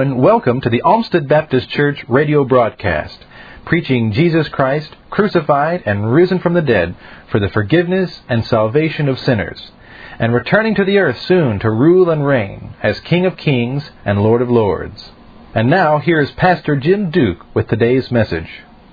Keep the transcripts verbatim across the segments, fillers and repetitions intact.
and welcome to the Olmsted Baptist Church radio broadcast, preaching Jesus Christ, crucified and risen from the dead for the forgiveness and salvation of sinners, and returning to the earth soon to rule and reign as King of Kings and Lord of Lords. And now, here is Pastor Jim Duke with today's message.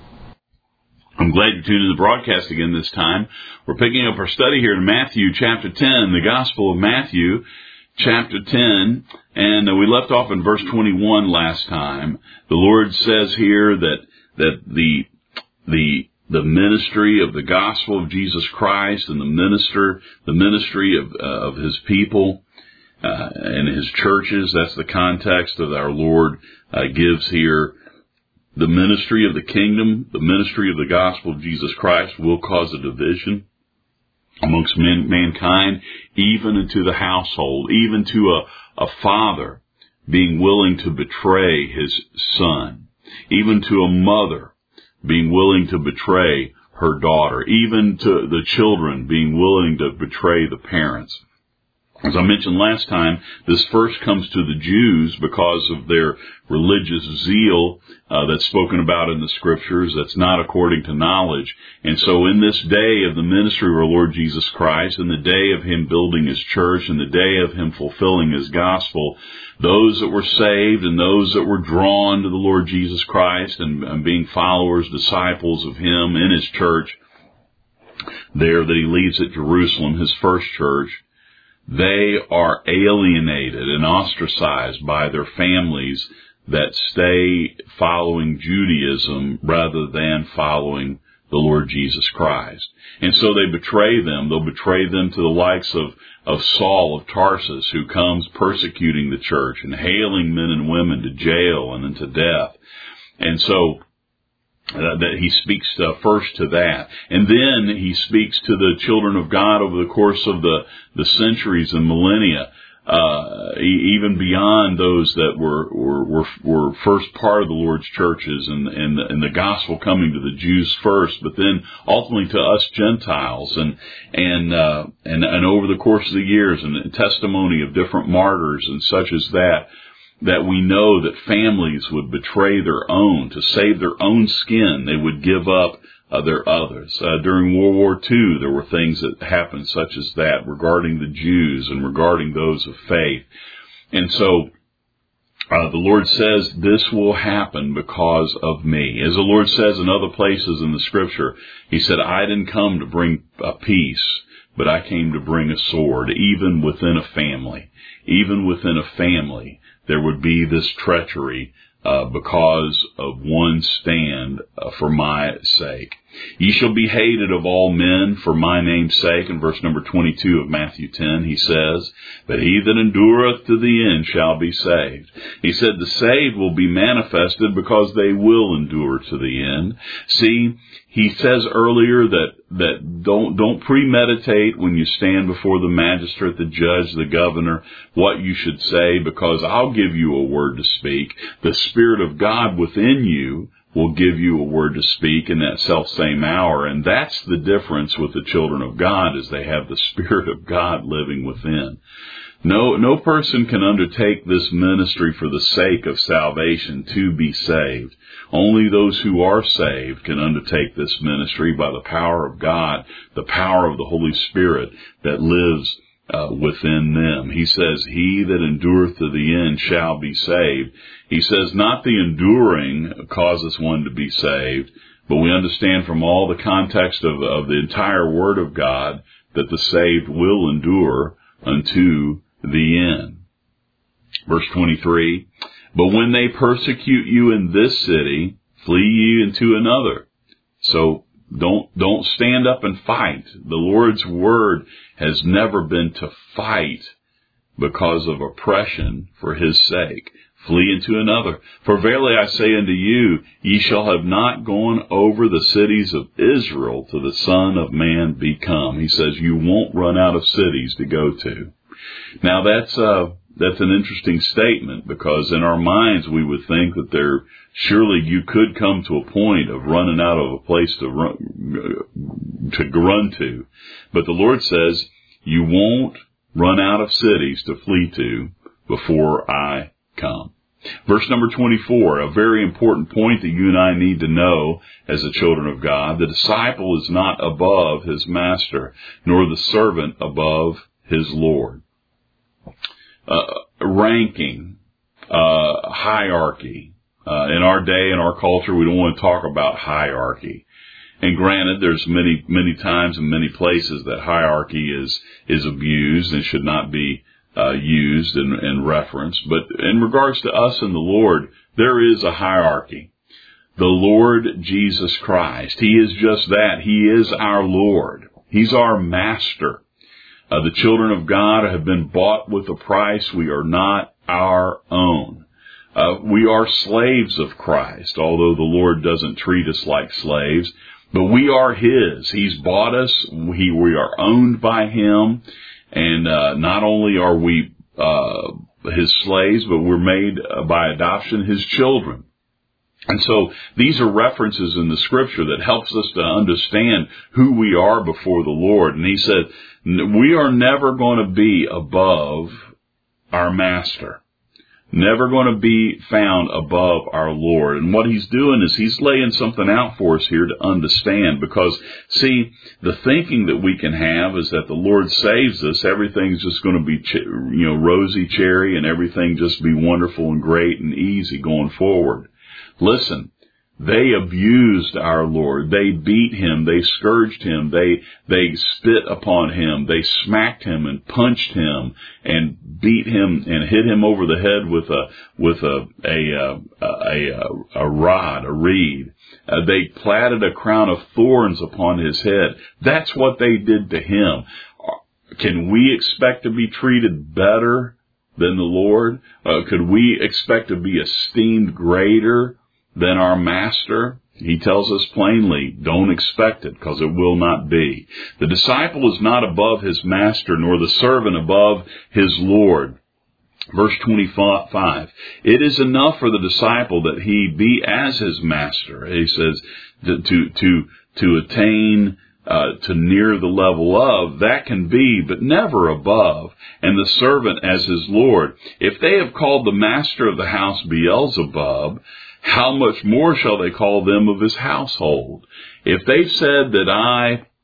I'm glad you tuned in the broadcast again this time. We're picking up our study here in Matthew chapter ten, the Gospel of Matthew chapter ten, and uh, we left off in verse twenty-one last time. The Lord says here that that the the the ministry of the gospel of Jesus Christ and the minister the ministry of uh, of His people uh, and His churches. That's the context that our Lord uh, gives here. The ministry of the kingdom, the ministry of the gospel of Jesus Christ will cause a division amongst man, mankind, even into the household, even to a, a father being willing to betray his son, even to a mother being willing to betray her daughter, even to the children being willing to betray the parents. As I mentioned last time, this first comes to the Jews because of their religious zeal uh, that's spoken about in the Scriptures that's not according to knowledge. And so in this day of the ministry of our Lord Jesus Christ, in the day of Him building His church, in the day of Him fulfilling His gospel, those that were saved and those that were drawn to the Lord Jesus Christ and, and being followers, disciples of Him in His church, there that He leads at Jerusalem, His first church, they are alienated and ostracized by their families that stay following Judaism rather than following the Lord Jesus Christ. And so they betray them. They'll betray them to the likes of, of Saul of Tarsus, who comes persecuting the church and hailing men and women to jail and into death. And so Uh, that he speaks uh, first to that. And then he speaks to the children of God over the course of the, the centuries and millennia, uh, even beyond those that were, were, were, were first part of the Lord's churches and, and, the, and the gospel coming to the Jews first, but then ultimately to us Gentiles. And, and, uh, and, and over the course of the years and the testimony of different martyrs and such as that, that we know that families would betray their own to save their own skin. They would give up uh, their others. Uh, during World War Two, there were things that happened such as that regarding the Jews and regarding those of faith. And so uh, the Lord says this will happen because of me. As the Lord says in other places in the Scripture, He said, I didn't come to bring uh, peace, but I came to bring a sword, even within a family. Even within a family, there would be this treachery uh, because of one stand uh, for my sake. Ye shall be hated of all men for my name's sake. In verse number twenty-two of Matthew ten, He says, but he that endureth to the end shall be saved. He said the saved will be manifested because they will endure to the end. See, He says earlier that, that don't, don't premeditate when you stand before the magistrate, the judge, the governor, what you should say, because I'll give you a word to speak. The Spirit of God within you will give you a word to speak in that self-same hour. And that's the difference with the children of God, is they have the Spirit of God living within. No, no person can undertake this ministry for the sake of salvation to be saved. Only those who are saved can undertake this ministry by the power of God, the power of the Holy Spirit that lives uh, within them. He says, he that endureth to the end shall be saved. He says not the enduring causes one to be saved, but we understand from all the context of, of the entire Word of God that the saved will endure unto the end. Verse twenty-three, but when they persecute you in this city, flee ye into another. So don't, don't stand up and fight. The Lord's word has never been to fight because of oppression for His sake. Flee into another. For verily I say unto you, ye shall have not gone over the cities of Israel till the Son of Man be come. He says you won't run out of cities to go to. Now that's uh that's an interesting statement, because in our minds we would think that there surely you could come to a point of running out of a place to run to run to. But the Lord says you won't run out of cities to flee to before I come. Verse number twenty-four, a very important point that you and I need to know as the children of God. The disciple is not above his master, nor the servant above his Lord. Uh, ranking, uh, hierarchy. Uh, in our day, in our culture, we don't want to talk about hierarchy. And granted, there's many, many times and many places that hierarchy is, is abused and should not be Uh, used and, and referenced. But in regards to us and the Lord, there is a hierarchy. The Lord Jesus Christ, He is just that. He is our Lord. He's our master. Uh, the children of God have been bought with a price. We are not our own. Uh, we are slaves of Christ, although the Lord doesn't treat us like slaves. But we are His. He's bought us. He, we are owned by Him. And uh, not only are we uh, His slaves, but we're made uh, by adoption His children. And so these are references in the Scripture that helps us to understand who we are before the Lord. And He said, we are never going to be above our Master. Never going to be found above our Lord. And what He's doing is He's laying something out for us here to understand. Because, see, the thinking that we can have is that the Lord saves us. Everything's just going to be, you know, rosy cherry and everything just be wonderful and great and easy going forward. Listen, they abused our Lord. They beat Him. They scourged Him. They, they spit upon Him. They smacked Him and punched Him and beat Him and hit Him over the head with a, with a, a, a, a, a rod, a reed. Uh, they platted a crown of thorns upon His head. That's what they did to Him. Can we expect to be treated better than the Lord? Uh, could we expect to be esteemed greater than our Master? He tells us plainly, don't expect it, because it will not be. The disciple is not above his master, nor the servant above his Lord. Verse twenty-five, it is enough for the disciple that he be as his master. He says, to, to, to, to attain, uh, to near the level of, that can be, but never above, and the servant as his Lord. If they have called the master of the house Beelzebub, how much more shall they call them of his household? If they've said that I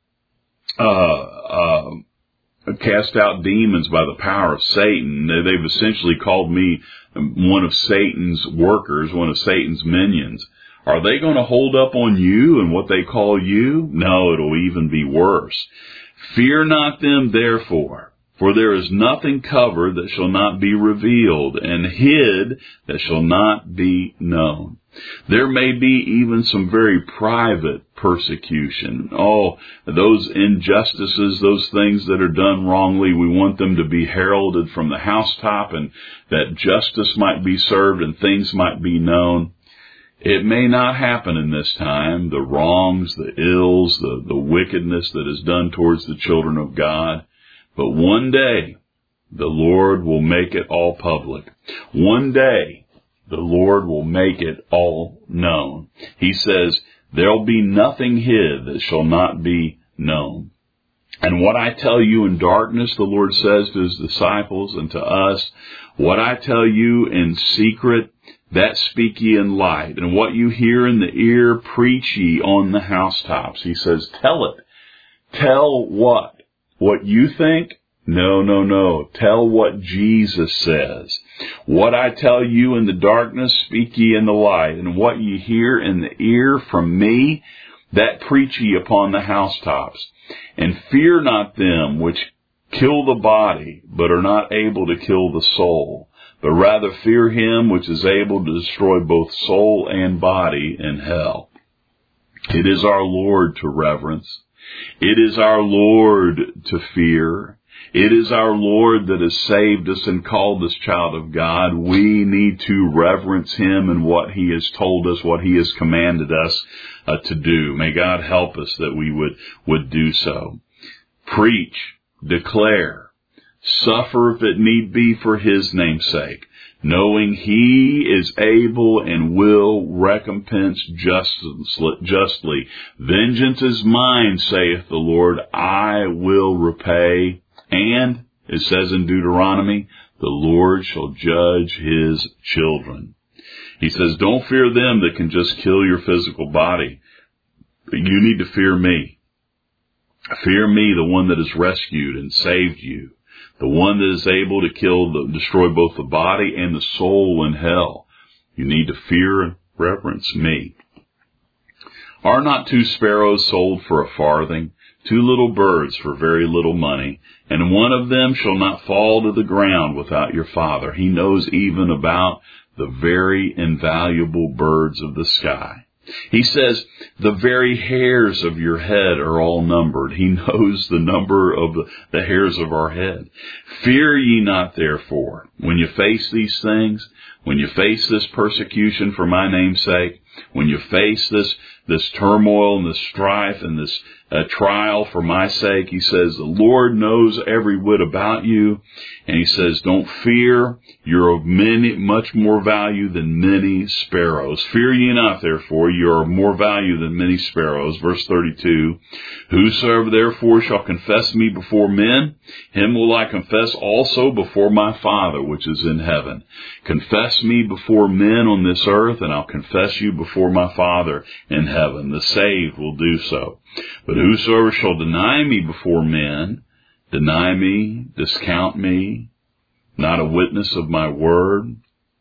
uh, uh, cast out demons by the power of Satan, they've essentially called me one of Satan's workers, one of Satan's minions. Are they going to hold up on you and what they call you? No, it'll even be worse. Fear not them, therefore. For there is nothing covered that shall not be revealed, and hid that shall not be known. There may be even some very private persecution. Oh, those injustices, those things that are done wrongly, we want them to be heralded from the housetop, and that justice might be served and things might be known. It may not happen in this time, the wrongs, the ills, the, the wickedness that is done towards the children of God. But one day, the Lord will make it all public. One day, the Lord will make it all known. He says, there'll be nothing hid that shall not be known. And what I tell you in darkness, the Lord says to His disciples and to us, what I tell you in secret, that speak ye in light. And what you hear in the ear, preach ye on the housetops. He says, tell it. Tell what? What you think? No, no, no. Tell what Jesus says. What I tell you in the darkness, speak ye in the light. And what ye hear in the ear from me, that preach ye upon the housetops. And fear not them which kill the body, but are not able to kill the soul. But rather fear Him which is able to destroy both soul and body in hell. It is our Lord to reverence. It is our Lord to fear. It is our Lord that has saved us and called us child of God. We need to reverence Him and what He has told us, what He has commanded us uh, to do. May God help us that we would, would do so. Preach, declare, suffer if it need be for His name's sake, knowing He is able and will recompense justly. Vengeance is mine, saith the Lord, I will repay. And, it says in Deuteronomy, The Lord shall judge his children. He says, don't fear them that can just kill your physical body. But you need to fear me. Fear me, the one that has rescued and saved you. The one that is able to kill, the, destroy both the body and the soul in hell. You need to fear and reverence me. Are not two sparrows sold for a farthing, two little birds for very little money, and one of them shall not fall to the ground without your Father? He knows even about the very invaluable birds of the sky. He says, the very hairs of your head are all numbered. He knows the number of the, the hairs of our head. Fear ye not, therefore, when you face these things, when you face this persecution for my name's sake, when you face this, this turmoil and this strife and this uh, trial for my sake, he says, the Lord knows every whit about you. And he says, don't fear. You're of many, much more value than many sparrows. Fear ye not, therefore, you are of more value than many sparrows. Verse thirty-two, whosoever therefore shall confess me before men, him will I confess also before my Father which is in heaven. Confess me before men on this earth, and I'll confess you before my Father in heaven. The saved will do so. But whosoever shall deny me before men, deny me, discount me, not a witness of my word,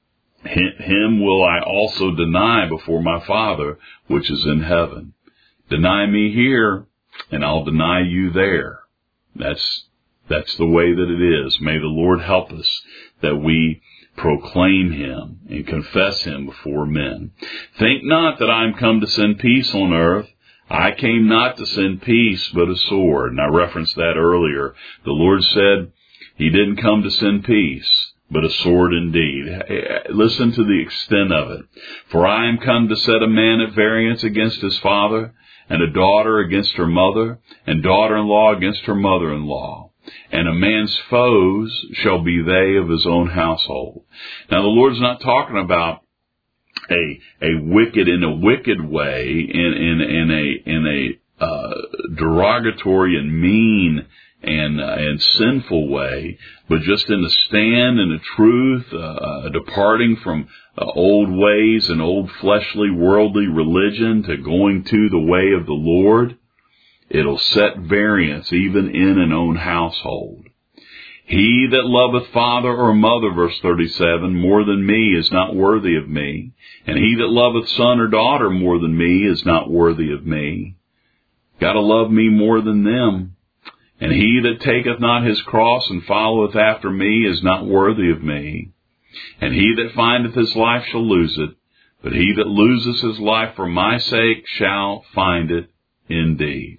him will I also deny before my Father which is in heaven. Deny me here, and I'll deny you there. That's, that's the way that it is. May the Lord help us that we proclaim him and confess him before men. Think not that I am come to send peace on earth. I came not to send peace, but a sword. And I referenced that earlier. The Lord said he didn't come to send peace, but a sword indeed. Listen to the extent of it. For I am come to set a man at variance against his father, and a daughter against her mother, and daughter-in-law against her mother-in-law. And a man's foes shall be they of his own household. Now the Lord's not talking about a a wicked in a wicked way, in in in a in a uh, derogatory and mean and uh, and sinful way, but just in the stand and the truth, uh, uh, departing from uh, old ways and old fleshly, worldly religion to going to the way of the Lord. It'll set variance even in an own household. He that loveth father or mother, verse thirty-seven, more than me is not worthy of me. And he that loveth son or daughter more than me is not worthy of me. Gotta love me more than them. And he that taketh not his cross and followeth after me is not worthy of me. And he that findeth his life shall lose it. But he that loseth his life for my sake shall find it indeed.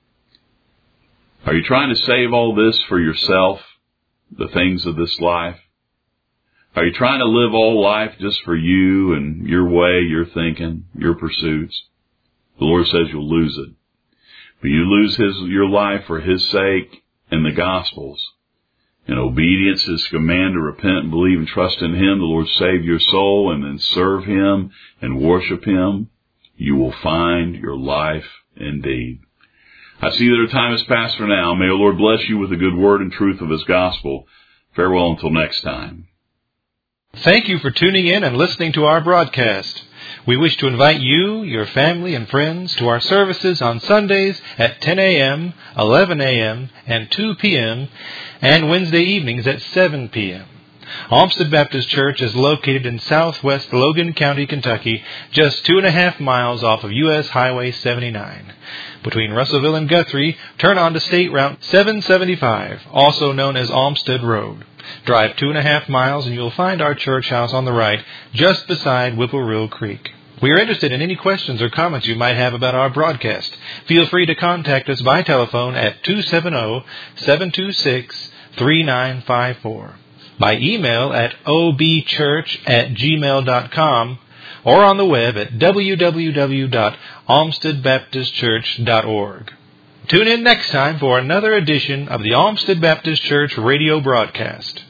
Are you trying to save all this for yourself? The things of this life? Are you trying to live all life just for you and your way, your thinking, your pursuits? The Lord says you'll lose it. But you lose his, your life for his sake and the Gospels. In obedience to his command to repent and believe and trust in him, the Lord save your soul and then serve him and worship him. You will find your life indeed. I see that our time has passed for now. May the Lord bless you with the good word and truth of his gospel. Farewell until next time. Thank you for tuning in and listening to our broadcast. We wish to invite you, your family, and friends to our services on Sundays at ten a.m., eleven a.m., and two p.m., and Wednesday evenings at seven p.m. Olmsted Baptist Church is located in southwest Logan County, Kentucky, just two and a half miles off of U S Highway seventy-nine. Between Russellville and Guthrie, turn onto State Route seven seventy-five, also known as Olmsted Road. Drive two and a half miles and you'll find our church house on the right, just beside Whippoorwill Creek. We are interested in any questions or comments you might have about our broadcast. Feel free to contact us by telephone at two seven zero, seven two six, three nine five four. By email at o b church at gmail dot com, or on the web at w w w dot olmsted baptist church dot org. Tune in next time for another edition of the Olmsted Baptist Church radio broadcast.